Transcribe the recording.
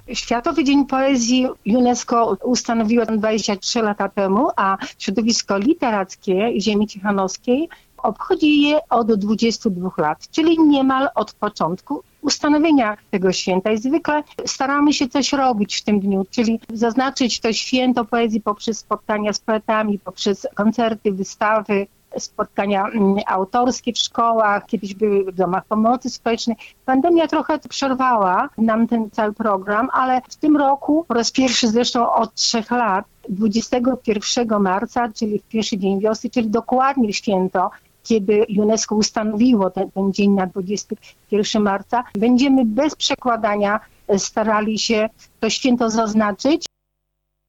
Światowy Dzień Poezji UNESCO ustanowiło 23 lata temu, a środowisko literackie Ziemi Ciechanowskiej obchodzi je od 22 lat, czyli niemal od początku ustanowienia tego święta. I zwykle staramy się coś robić w tym dniu, czyli zaznaczyć to święto poezji poprzez spotkania z poetami, poprzez koncerty, wystawy, spotkania autorskie w szkołach, kiedyś były w domach pomocy społecznej. Pandemia trochę przerwała nam ten cały program, ale w tym roku, po raz pierwszy zresztą od 3 lat, 21 marca, czyli w pierwszy dzień wiosny, czyli dokładnie święto, kiedy UNESCO ustanowiło ten dzień na 21 marca, będziemy bez przekładania starali się to święto zaznaczyć